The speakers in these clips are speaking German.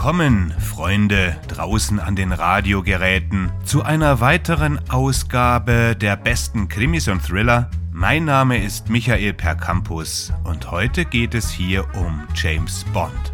Willkommen, Freunde draußen an den Radiogeräten, zu einer weiteren Ausgabe der besten Krimis und Thriller. Mein Name ist Michael Percampus und heute geht es hier um James Bond.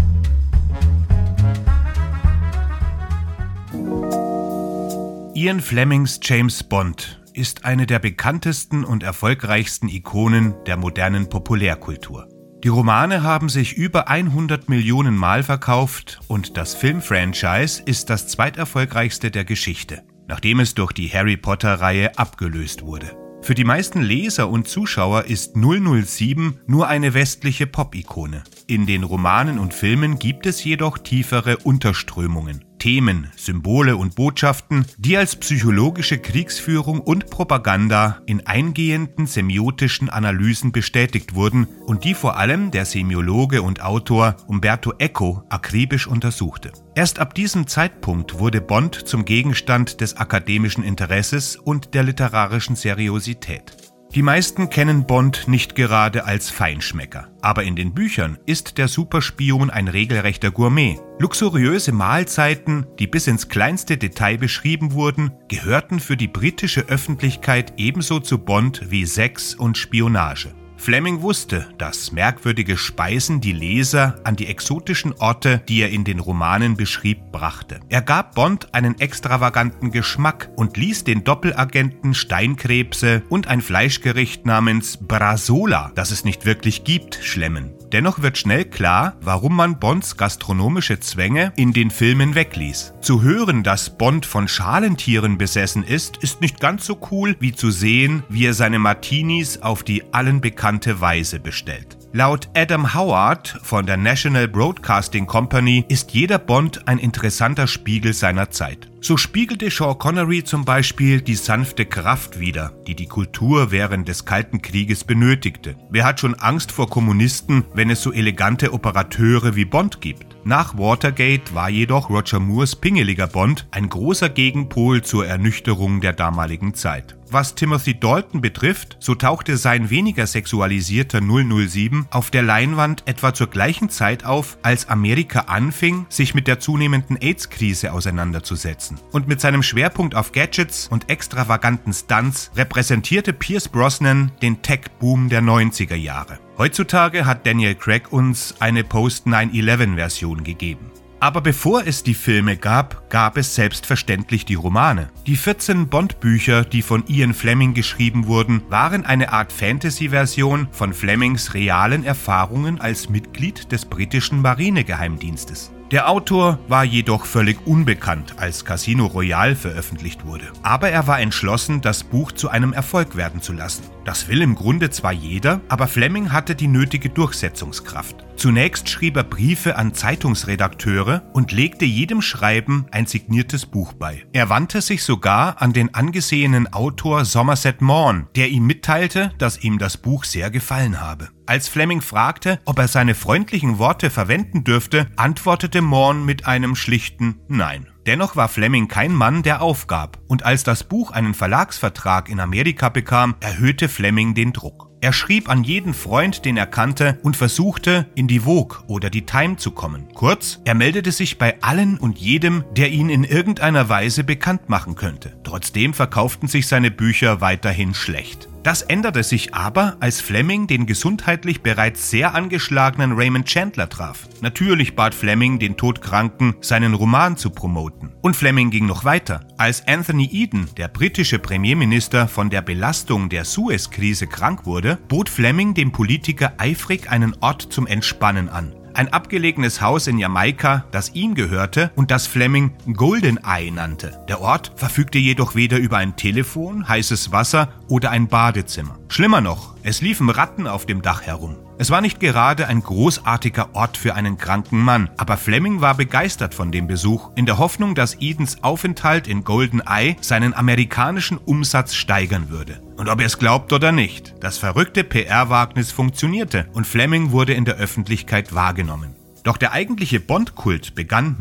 Ian Flemings James Bond ist eine der bekanntesten und erfolgreichsten Ikonen der modernen Populärkultur. Die Romane haben sich über 100 Millionen Mal verkauft und das Filmfranchise ist das zweiterfolgreichste der Geschichte, nachdem es durch die Harry-Potter-Reihe abgelöst wurde. Für die meisten Leser und Zuschauer ist 007 nur eine westliche Pop-Ikone. In den Romanen und Filmen gibt es jedoch tiefere Unterströmungen, Themen, Symbole und Botschaften, die als psychologische Kriegsführung und Propaganda in eingehenden semiotischen Analysen bestätigt wurden und die vor allem der Semiologe und Autor Umberto Eco akribisch untersuchte. Erst ab diesem Zeitpunkt wurde Bond zum Gegenstand des akademischen Interesses und der literarischen Seriosität. Die meisten kennen Bond nicht gerade als Feinschmecker, aber in den Büchern ist der Superspion ein regelrechter Gourmet. Luxuriöse Mahlzeiten, die bis ins kleinste Detail beschrieben wurden, gehörten für die britische Öffentlichkeit ebenso zu Bond wie Sex und Spionage. Fleming wusste, dass merkwürdige Speisen die Leser an die exotischen Orte, die er in den Romanen beschrieb, brachte. Er gab Bond einen extravaganten Geschmack und ließ den Doppelagenten Steinkrebse und ein Fleischgericht namens Brasola, das es nicht wirklich gibt, schlemmen. Dennoch wird schnell klar, warum man Bonds gastronomische Zwänge in den Filmen wegließ. Zu hören, dass Bond von Schalentieren besessen ist nicht ganz so cool, wie zu sehen, wie er seine Martinis auf die allen bekannte Weise bestellt. Laut Adam Howard von der National Broadcasting Company ist jeder Bond ein interessanter Spiegel seiner Zeit. So spiegelte Sean Connery zum Beispiel die sanfte Kraft wider, die die Kultur während des Kalten Krieges benötigte. Wer hat schon Angst vor Kommunisten, wenn es so elegante Operateure wie Bond gibt? Nach Watergate war jedoch Roger Moores pingeliger Bond ein großer Gegenpol zur Ernüchterung der damaligen Zeit. Was Timothy Dalton betrifft, so tauchte sein weniger sexualisierter 007 auf der Leinwand etwa zur gleichen Zeit auf, als Amerika anfing, sich mit der zunehmenden AIDS-Krise auseinanderzusetzen. Und mit seinem Schwerpunkt auf Gadgets und extravaganten Stunts repräsentierte Pierce Brosnan den Tech-Boom der 90er Jahre. Heutzutage hat Daniel Craig uns eine Post-9/11-Version gegeben. Aber bevor es die Filme gab, gab es selbstverständlich die Romane. Die 14 Bond-Bücher, die von Ian Fleming geschrieben wurden, waren eine Art Fantasy-Version von Flemings realen Erfahrungen als Mitglied des britischen Marinegeheimdienstes. Der Autor war jedoch völlig unbekannt, als Casino Royale veröffentlicht wurde. Aber er war entschlossen, das Buch zu einem Erfolg werden zu lassen. Das will im Grunde zwar jeder, aber Fleming hatte die nötige Durchsetzungskraft. Zunächst schrieb er Briefe an Zeitungsredakteure und legte jedem Schreiben ein signiertes Buch bei. Er wandte sich sogar an den angesehenen Autor Somerset Maugham, der ihm mitteilte, dass ihm das Buch sehr gefallen habe. Als Fleming fragte, ob er seine freundlichen Worte verwenden dürfte, antwortete Maugham mit einem schlichten Nein. Dennoch war Fleming kein Mann, der aufgab, und als das Buch einen Verlagsvertrag in Amerika bekam, erhöhte Fleming den Druck. Er schrieb an jeden Freund, den er kannte, und versuchte, in die Vogue oder die Time zu kommen. Kurz, er meldete sich bei allen und jedem, der ihn in irgendeiner Weise bekannt machen könnte. Trotzdem verkauften sich seine Bücher weiterhin schlecht. Das änderte sich aber, als Fleming den gesundheitlich bereits sehr angeschlagenen Raymond Chandler traf. Natürlich bat Fleming den Todkranken, seinen Roman zu promoten. Und Fleming ging noch weiter. Als Anthony Eden, der britische Premierminister, von der Belastung der Suez-Krise krank wurde, bot Fleming dem Politiker eifrig einen Ort zum Entspannen an. Ein abgelegenes Haus in Jamaika, das ihm gehörte und das Fleming GoldenEye nannte. Der Ort verfügte jedoch weder über ein Telefon, heißes Wasser oder ein Badezimmer. Schlimmer noch, es liefen Ratten auf dem Dach herum. Es war nicht gerade ein großartiger Ort für einen kranken Mann, aber Fleming war begeistert von dem Besuch, in der Hoffnung, dass Edens Aufenthalt in GoldenEye seinen amerikanischen Umsatz steigern würde. Und ob er es glaubt oder nicht, das verrückte PR-Wagnis funktionierte und Fleming wurde in der Öffentlichkeit wahrgenommen. Doch der eigentliche Bond-Kult begann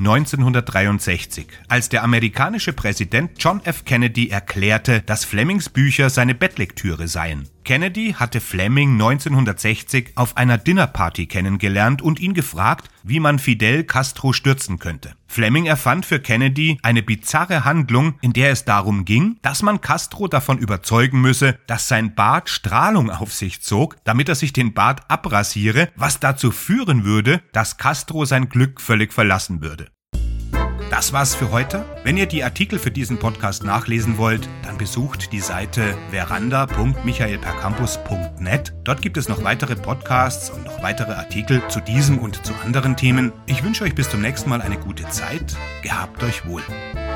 1963, als der amerikanische Präsident John F. Kennedy erklärte, dass Flemings Bücher seine Bettlektüre seien. Kennedy hatte Fleming 1960 auf einer Dinnerparty kennengelernt und ihn gefragt, wie man Fidel Castro stürzen könnte. Fleming erfand für Kennedy eine bizarre Handlung, in der es darum ging, dass man Castro davon überzeugen müsse, dass sein Bart Strahlung auf sich zog, damit er sich den Bart abrasiere, was dazu führen würde, dass Castro sein Glück völlig verlassen würde. Das war's für heute. Wenn ihr die Artikel für diesen Podcast nachlesen wollt, dann besucht die Seite veranda.michaelpercampus.net. Dort gibt es noch weitere Podcasts und noch weitere Artikel zu diesem und zu anderen Themen. Ich wünsche euch bis zum nächsten Mal eine gute Zeit. Gehabt euch wohl.